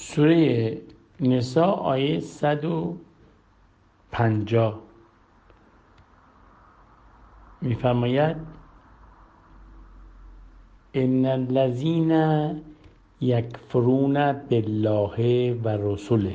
سوره نساء آیه 150 می‌فرماید ان الذين یکفرون بالله و رسله.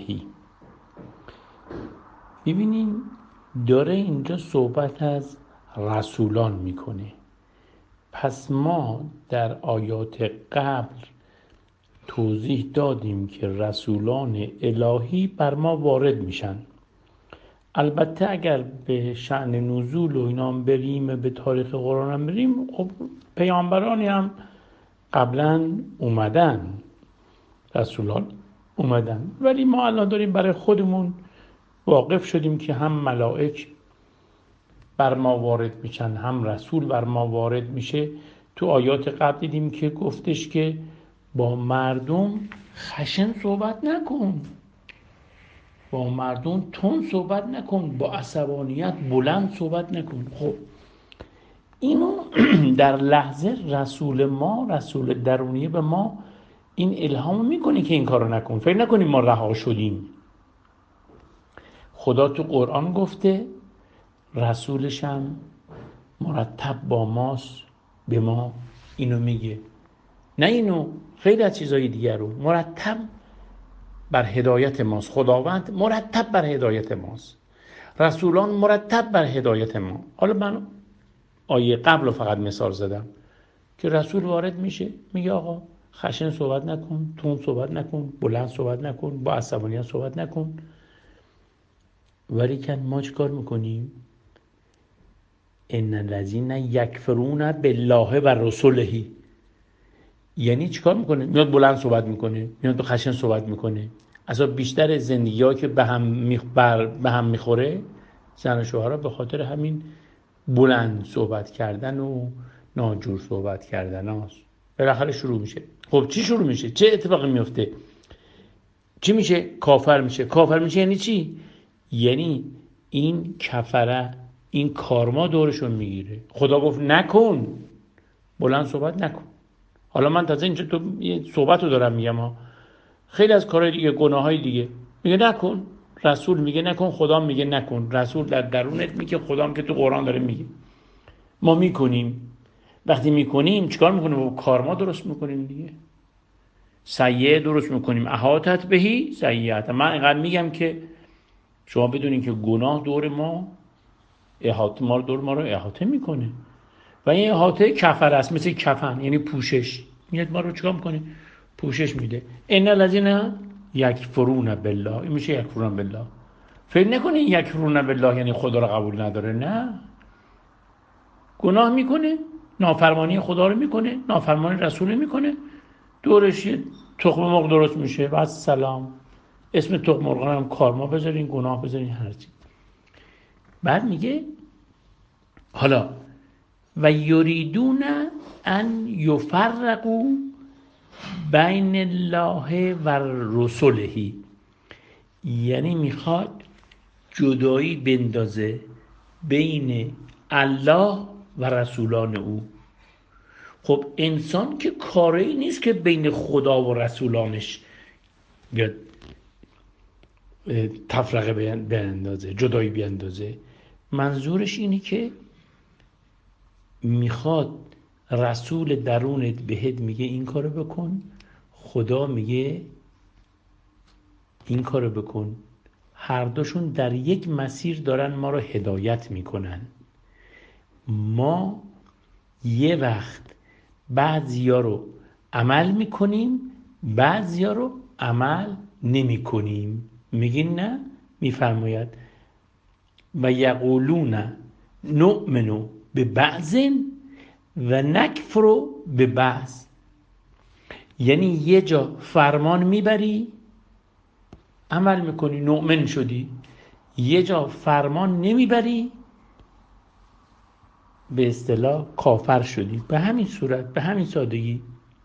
ببینین داره اینجا صحبت از رسولان میکنه. پس ما در آیات قبل توضیح دادیم که رسولان الهی بر ما وارد میشن. البته اگر به شأن نزول و اینا بریم، به تاریخ قرآن هم بریم، خب پیامبرانی هم قبلا اومدن، رسولان اومدن، ولی ما الان داریم برای خودمون واقف شدیم که هم ملائک بر ما وارد میشن، هم رسول بر ما وارد میشه. تو آیات قبل دیدیم که گفتش که با مردم خشن صحبت نکن، با مردم تون صحبت نکن، با عصبانیت بلند صحبت نکن. خب اینو در لحظه رسول درونی به ما این الهام میکنه که این کارو نکن. فکر نکنیم ما رها شدیم. خدا تو قرآن گفته، رسولش هم مرتب با ماست، به ما اینو میگه. نه اینو، خیلی از چیزای دیگر رو مرتب بر هدایت ماست. خداوند مرتب بر هدایت ماست، رسولان مرتب بر هدایت ما. حالا من آیه قبل رو فقط مثال زدم که رسول وارد میشه میگه آقا خشن صحبت نکن، تون صحبت نکن، بلند صحبت نکن، با عصبانیت صحبت نکن. ولی که ما چیکار میکنیم؟ ان الذین یکفرون بالله و رسله. یعنی چیکار میکنه؟ میاد بلند صحبت میکنه، میاد خشن صحبت میکنه. اصلا بیشتر زندگی‌ها که به هم میخوره زن و شوهرها به خاطر همین بلند صحبت کردن و ناجور صحبت کردن هاست. بالاخره شروع میشه. خب چی شروع میشه؟ چه اتفاقی میفته؟ چی میشه؟ کافر میشه. کافر میشه یعنی چی؟ یعنی این کفره، این کارما دورشون میگیره. خدا گفت نکن، بلند صحبت نکن. حالا من تازه اینجا تو یه صحبت رو دارم میگم ها. خیلی از کارهای دیگه، گناههای دیگه میگه نکن، رسول میگه نکن، خدا میگه نکن. رسول در درونت میگه، خدا هم که تو قرآن داره میگه. ما میکنیم. وقتی میکنیم چیکار میکنیم؟ با کارما درست میکنیم دیگه. سیئه درست میکنیم. احاطت بهی سیئات. من اینقدر میگم که شما بدونین که گناه دور ما رو احاطه میکنه و این احاطه کفر است، مثل کفن، یعنی پوشش. میاد ما رو چیکار میکنه؟ پوشش میده. ان الذین یکفرون بالله، این میشه یکفرون بالله. فکر نکنین یکفرون بالله یعنی خدا رو قبول نداره. نه، گناه میکنه، نافرمانی خدا رو میکنه، نافرمانی رسول میکنه، دورش یه تخم مرغ درست میشه. بعد سلام، اسم تخم مرغ هم کارما بذارین، گناه بذارین، هر چی. بعد میگه حالا و یریدون ان یفرقوا بین الله و رسله، یعنی میخواد جدایی بندازه بین الله و رسولان او. خب انسان که کاری نیست که بین خدا و رسولانش بیاد تفرقه بیندازه، جدایی بیندازه. منظورش اینه که میخواد رسول درونت بهت میگه این کارو بکن، خدا میگه این کارو بکن. هر دوشون در یک مسیر دارن ما رو هدایت میکنن. ما یه وقت بعضیا رو عمل میکنیم، بعضیا رو عمل نمیکنیم. میگین نه؟ میفرماید و یقولون نؤمن ببعض و نکفر ببعض. یعنی یه جا فرمان میبری، عمل میکنی، نؤمن شدی. یه جا فرمان نمیبری، به اصطلاح کافر شدی. به همین صورت، به همین سادگی.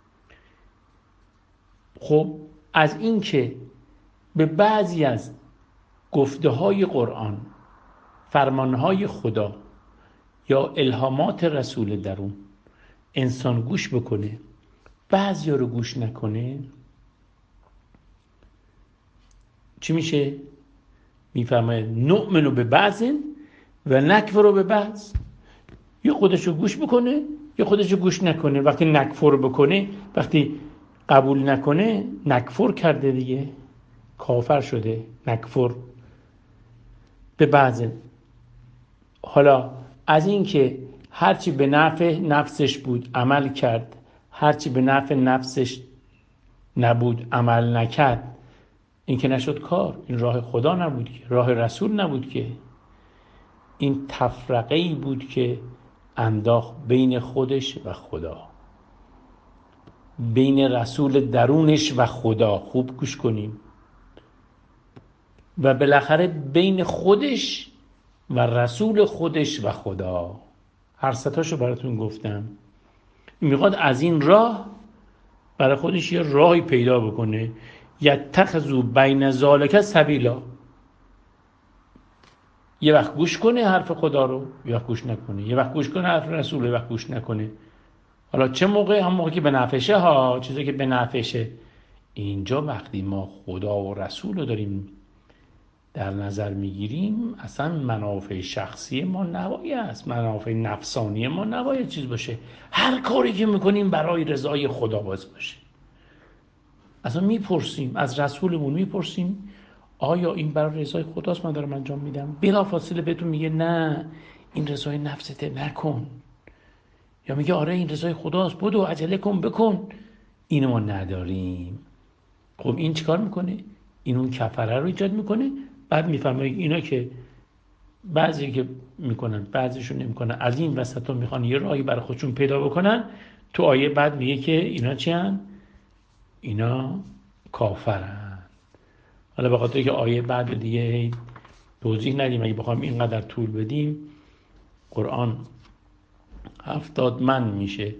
خب از این که به بعضی از گفته های قرآن، فرمانهای خدا یا الهامات رسول درون انسان گوش بکنه، بعضی رو گوش نکنه، چی میشه؟ میفرماید نؤمن به بعض و نکفر به بعض. یا خودشو گوش بکنه یا خودشو گوش نکنه. وقتی نکفر بکنه، وقتی قبول نکنه، نکفر کرده دیگه، کافر شده. نکفر به بعض. حالا از این که هرچی به نفع نفسش بود عمل کرد، هرچی به نفع نفسش نبود عمل نکرد، این که نشد کار. این راه خدا نبود که، راه رسول نبود که. این تفرقه‌ای بود که انداخت بین خودش و خدا، بین رسول درونش و خدا. خوب گوش کنیم. و بالاخره بین خودش و رسول خودش و خدا. هر ستاشو براتون گفتم. میخواد از این راه برای خودش یه راهی پیدا بکنه. یتخذوا بین ذالک سبیلا. یه وقت گوش کنه حرف خدا رو، یه وقت گوش نکنه. یه وقت گوش کنه حرف رسول، یه وقت گوش نکنه. حالا چه موقع؟ هم موقعی که به نفعشه ها، چیزی که به نفعشه. اینجا وقتی ما خدا و رسول رو داریم در نظر میگیریم، اصلا منافع شخصی ما نباید، منافع نفسانی ما نباید چیز باشه. هر کاری که میکنیم برای رضای خدا باشه. اصلا میپرسیم از رسولمون، میپرسیم آیا این برای رضای خداست من دارم انجام میدم؟ بلافاصله بهتون میگه نه، این رضای نفسته، نکن. یا میگه آره این رضای خداست، بدو عجله کن بکن. اینو ما نداریم. خب این چیکار میکنه؟ این اون کفره رو ایجاد میکنه. بعد میفهمه اینا که بعضی که میکنن بعضیشون نمیکنن، از این وسطا میخوان یه راهی برای خودشون پیدا بکنن. تو آیه بعد میگه که اینا چی هن؟ اینا کافرن. حالا به خاطر که آیه بعد دیگه توضیح ندیم، اگه بخوام اینقدر طول بدیم قرآن 70 من میشه.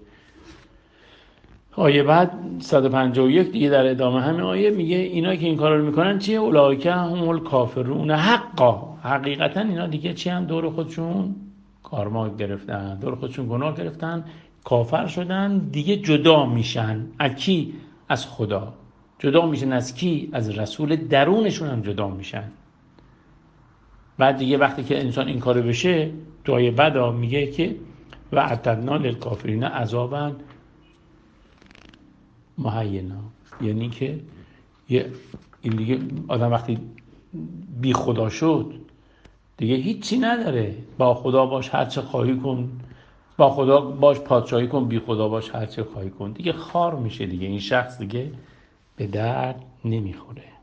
آیه بعد 151 دیگه در ادامه همه آیه میگه اینا که این کارا رو میکنن چیه؟ اولئک هم الکافرون حقا. حقیقتا اینا دیگه چی هم؟ دور خودشون کارما گرفتن، دور خودشون گناه گرفتن، کافر شدن دیگه. جدا میشن از کی؟ از خدا. جدا میشن از کی؟ از رسول درونشون هم جدا میشن. بعد دیگه وقتی که انسان این کارو بشه، تو آیه بعد میگه که و اعتدنا للکافرین عذابا مهینا. یعنی که این دیگه آدم وقتی بی خدا شد دیگه هیچی نداره. با خدا باش هر چه خواهی کن، با خدا باش پادشاهی کن، بی خدا باش هر چه خواهی کن. دیگه خار میشه دیگه. این شخص دیگه به درد نمیخوره.